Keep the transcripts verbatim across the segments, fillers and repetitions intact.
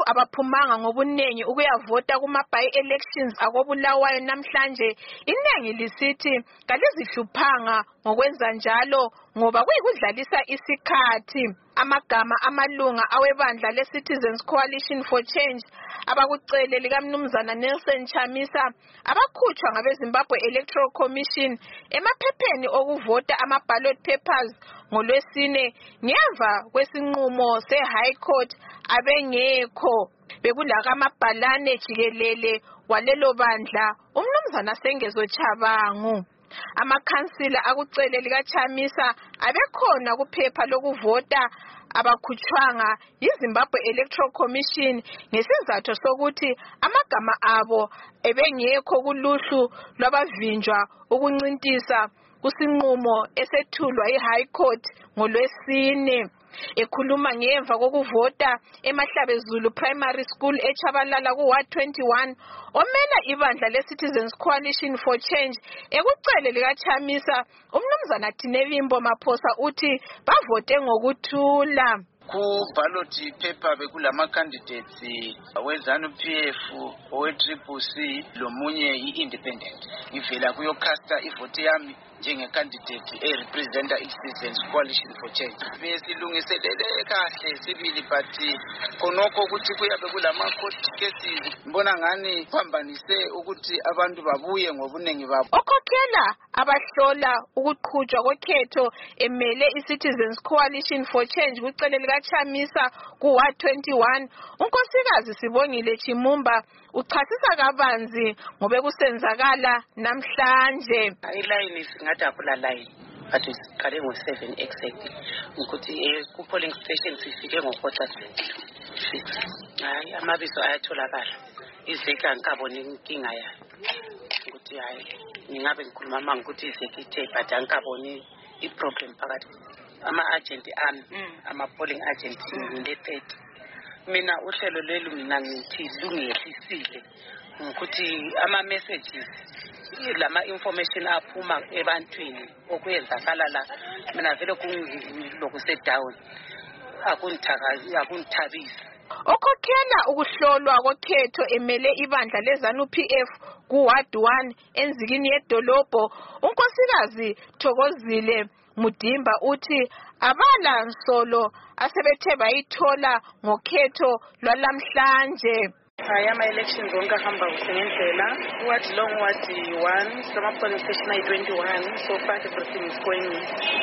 abaphumanga ngobunengi ukuyavota kuma by-elections akobulawayo namhlanje, inengi lisithi kalizihluphanga ngokwenza njalo ngoba kuyikudlalisa isikhathi. Amagama amalunga awebandla le-Citizens Coalition for Change abakucele likaMnumzana Nelson Chamisa abakhutshwa ngabe-Zimbabwe Electoral Commission emaphepheni okuvota ama-ballot papers ngoLwesine ngemva kwesinqumo se-High Court abengekho. Bekulakamabhalane jikelele walelo bandla uMnumzana Sengezo Chabangu. Amakhansila akucele likaChamisa abekhona kuphepha lokuvota abakhutshwanga yiZimbabwe Electoral Commission ngesizathu sokuthi amagama abo ebengekho kuluhlu lwabavinjwa ukuncintisa kusinqumo esethulwa yiHigh Court ngoLwesine. Ekhuluma ngemva kokuvota eMahlabezulu Primary School eChabalala ku-Ward twenty-one, omela ibandla le-Citizens Coalition for Change ekucele likaChamisa uMnumzana Tinevimbo Maphosa uthi bavote ngokuthula. Ku-ballot paper bekulama candidates we-ZANU P F, owe-Triple C lomunye i-independent. Ngivela kuyocasta ivoti yami njenge-candidate e-representa i-Citizens Coalition for Change. Besilungiselele kahle sibili but khonokho ukuthi kuyabe kulama court cases mbona ngani phambanise ukuthi abantu babuye ngobunengi babo. Okhokhela abahlola ukuqhutshwa kokhetho emele i-Citizens Coalition for Change kucele likaChamisa ku-Ward twenty-one, unkosikazi Sibongile Chimumba uchasisa kabanzi ngobe kusenzakala namhlanje. Iline singadabula line but siqale ngo seven exactly ukuthi ku polling station sifike ngo quarter six. Hayi amabizo ayatholakala izeka ngikabona inkinga ya ukuthi hayi ningabe ngikhuluma manje ukuthi izekithe but angikaboni iproblem phakathi ama agent ami ama polling agent ngile-thirty. Mina uhlelo lelu mina ngithi lungehlisile ukuthi ama messages lama information aphuma ebantwini okuyenzakala la mina vele kungilokuse down akuntakazi akunthabisi. Okhokhela ukuhlolwa kokhetho emele ibandla leZANU P F ku-Ward one enzikini yedolobho unkosikazi Thokozile Mudimba uthi abala nsolo asebethe bayithola ngokhetho lwalamhlanje. Hayi ama-elections onke ahamba kusengendlela. Ward long ward one, sama polling station ayi twenty-one, so far everything is going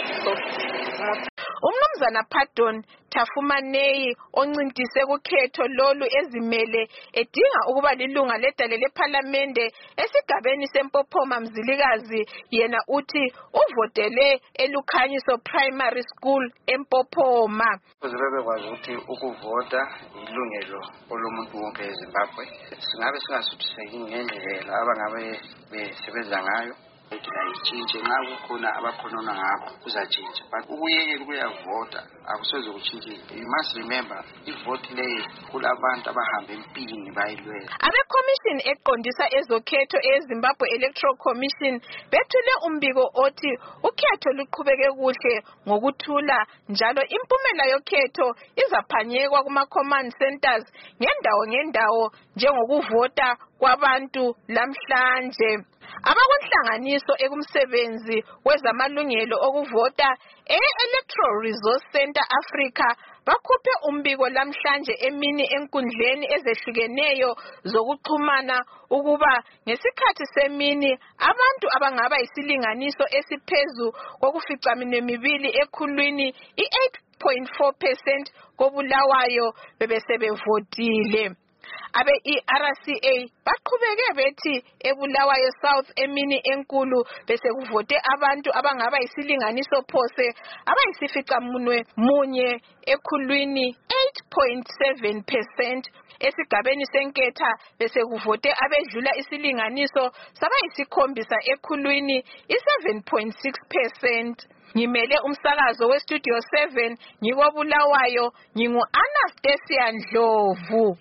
so. Umnumzana Pardon Tafumanei oncintise kukhetho lolu ezimele edinga ukuba lilunga ledale leParliamente esigabeni seMpophoma Mzilikazi yena uthi uvotele eLukhanyiso Primary School eMpophoma. Kuzobe kwazi ukuthi ukuvota ilungelo olomuntu wonke eZimbabwe. Singabe singasuthiseki ngendlela abangabe besebenza ngayo. Ayitshintshe nxa kukhona abakhonona ngakho kuzatshintsha but ukuyekela ukuyavota akusoze kutshintshe. You must remember ivote leyo kulabantu abahamba empini bayilwela. Abe-commission eqondisa ezokhetho eZimbabwe Electoral Commission bethule umbiko othi ukhetho luqhubeke kuhle ngokuthula njalo impumela yokhetho izaphanyekwa kuma-command centers ngendawo ngendawo njengokuvota kwabantu lamhlanje. Abakunhlanganiso ekumsebenzi wezamalungelo okuvota e-Electoral Resource Center Africa bakhuphe umbiko lamhlanje emini enkundleni ezehlukeneyo zokuxhumana ukuba ngesikhathi semini abantu abangaba isilinganiso esiphezulu kokuficamine mibili ekhulwini i-eight point four percent kobulawayo bebesebevotile. Abe-E R C A baqhubeke bethi eBulawayo South emini enkulu bese kuvote abantu abangaba isilinganiso phose abayisificamunwe munye ekhulwini eight point seven percent. Esigabeni senketha bese kuvote abedlula isilinganiso sabayisikhombisa ekhulwini i-seven point six percent. Ngimele umsakazo we Studio seven ngikobulawayo ngingu Anastasia Ndlovu.